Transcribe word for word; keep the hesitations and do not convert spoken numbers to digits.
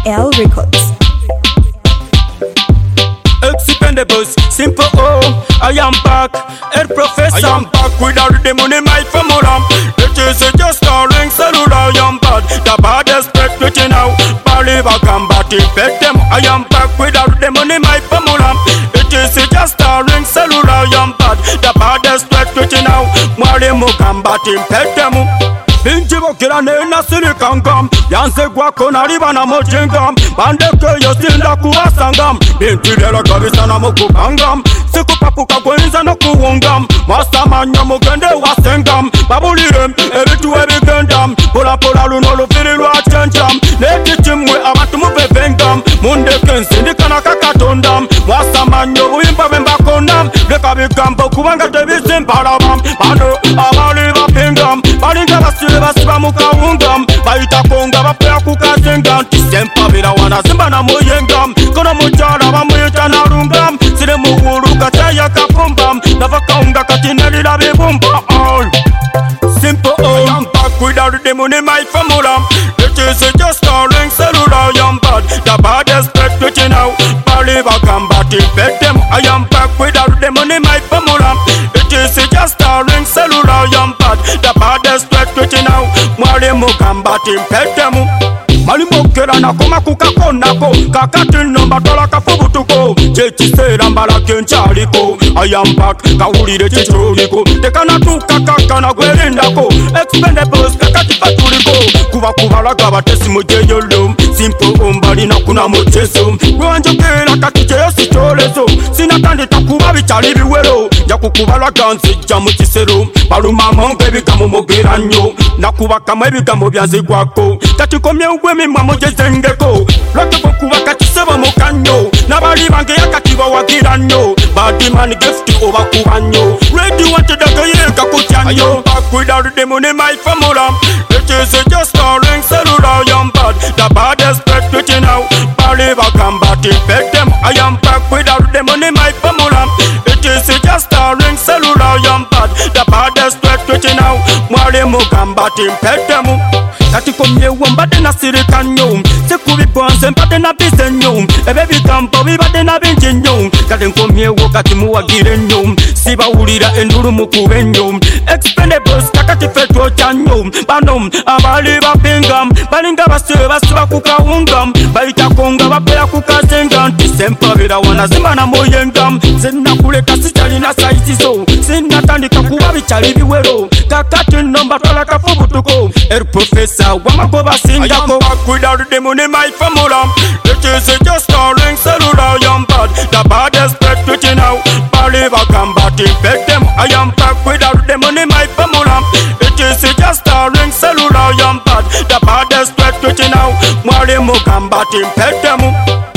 L Records. Expendables, simple oh, I am back, El Professor. I am back without the money, my formula. It is just a ring cellular, I am bad. The baddest spectator now, believe I can battle bet them. I am back without the money, my formula. It is just a ring cellular, I am bad. The baddest spectator now, Mwalimu can battle bet them. Binti bokira nena siri kangam Yanse gwako nariba na mojingam Bandeke yosinda kuwasangam Binti dela kabisa na mokupangam Siku papuka kwenza no kuwongam Mwasa manya mugende wasengam Babulirem, ebitu ebigendam Pola pola luno lufiri lwa chenjam Neki chimwe abantu mubevengam Mundeke nsindika na kakatondam Mwasa manyo uimba bemba kondam Leka bigambo kubanga tebisimparabam Bano abali bapingam Balinga basi basiba mukawungam Baita konga bapea kukazengam Tisempa bila wanazimba na moyengam Kono mujala bamuyita na rungam Sile muhuru kataya kapumbam Navakaunga katineli la bibumba all Simple oh, I am back without the money, my formula. It is just a ring cellular, I am bad. The baddest spectator now, believe I can battle bet them. I am back without the money, my formula. It is just a ring cellular, I am bad. The baddest spectator now, Mwalimu can battle bet them. Malimo kera na koma kukakonako Kakati nomba tola kafubutuko Chechisera mbala kenchaliko I am back, kawulire chichuliko Tekana tuka kaka na gwelindako Expendables kakati fatuliko Kuba kubala gabatesi mujeyolo Simple ombali na kuna mocheso Gwanjokera katiche yosi cholezo Sinatandi takuba bichali biwero Jakukubala gansi jamu chisero Baluma monge bikamu mogeranyo Nakuba kama bikamu byanzi kwako Katikomye ugwe mi mamo jezengeko Lote kukuwa katiseba mokanyo Nabali bange ya katiba wagiranyo Badi man gift over kubanyo Ready wanted to go ye kakuchanyo I am back without the money my formula. It is just a ring cellular, I am bad. The baddest spectator now, believe I can battle bet them. I am back without the money my formula. It is just a ring cellular, I am bad. The baddest spectator now, Mwalimu can battle bet them. Kati komye wambade na sirikanyo Sekubi bonze mpate na bizenyo Ebe bigambo bibade na binjinyo Kati komye wakati muwagire nyo Siba ulira enduru mukubenyo Expendables kakati feto chanyo Banom abali bapingam Balinga basiwe basiba kukawungam Baita konga bapea kukazengam Tisempa bila wanazimba na moyengam Sina kuleka sichali na saisizo Sina tandika kuwa bichali biwero Kakati nomba tola kafubutuko El Professor Wamagoba singako I am back without the money, my formula. It is just a ring cellular, I am bad. The baddest spectator now, believe I can battle bet them. I am back without the money, my formula. It is just a ring cellular, I am bad. The baddest spectator now, Mwalimu can battle bet them.